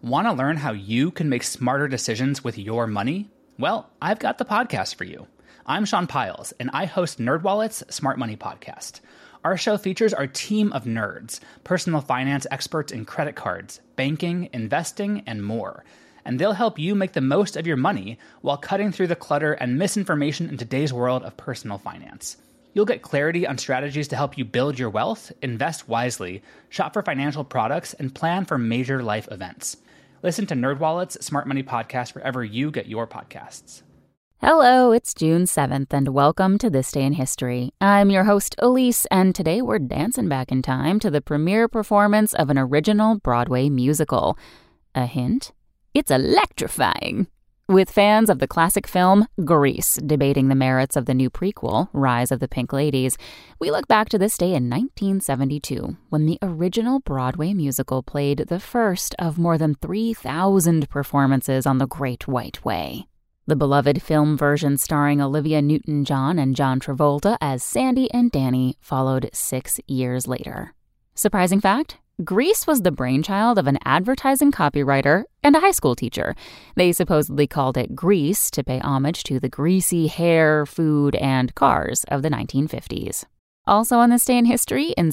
Want to learn how you can make smarter decisions with your money? Well, I've got the podcast for you. I'm Sean Piles, and I host NerdWallet's Smart Money Podcast. Our show features our team of nerds, personal finance experts in credit cards, banking, investing, and more. And they'll help you make the most of your money while cutting through the clutter and misinformation in today's world of personal finance. You'll get clarity on strategies to help you build your wealth, invest wisely, shop for financial products, and plan for major life events. Listen to NerdWallet's Smart Money Podcast wherever you get your podcasts. Hello, it's June 7th, and welcome to This Day in History. I'm your host, Elise, and today we're dancing back in time to the premiere performance of an original Broadway musical. A hint? It's electrifying! With fans of the classic film Grease debating the merits of the new prequel, Rise of the Pink Ladies, we look back to this day in 1972, when the original Broadway musical played the first of more than 3,000 performances on the Great White Way. The beloved film version starring Olivia Newton-John and John Travolta as Sandy and Danny followed 6 years later. Surprising fact? Grease was the brainchild of an advertising copywriter and a high school teacher. They supposedly called it Grease to pay homage to the greasy hair, food, and cars of the 1950s. Also on this day in history, in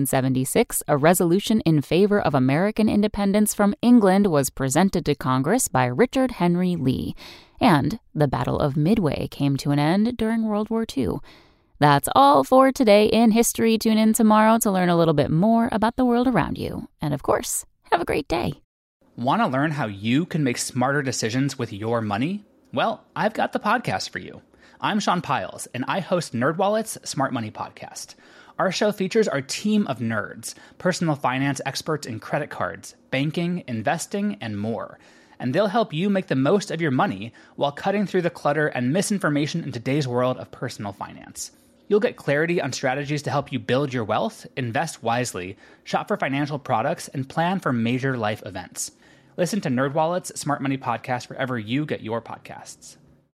1776, a resolution in favor of American independence from England was presented to Congress by Richard Henry Lee, and the Battle of Midway came to an end during World War II. That's all for today in history. Tune in tomorrow to learn a little bit more about the world around you. And of course, have a great day. Want to learn how you can make smarter decisions with your money? Well, I've got the podcast for you. I'm Sean Piles, and I host NerdWallet's Smart Money Podcast. Our show features our team of nerds, personal finance experts in credit cards, banking, investing, and more. And they'll help you make the most of your money while cutting through the clutter and misinformation in today's world of personal finance. You'll get clarity on strategies to help you build your wealth, invest wisely, shop for financial products, and plan for major life events. Listen to NerdWallet's Smart Money Podcast wherever you get your podcasts.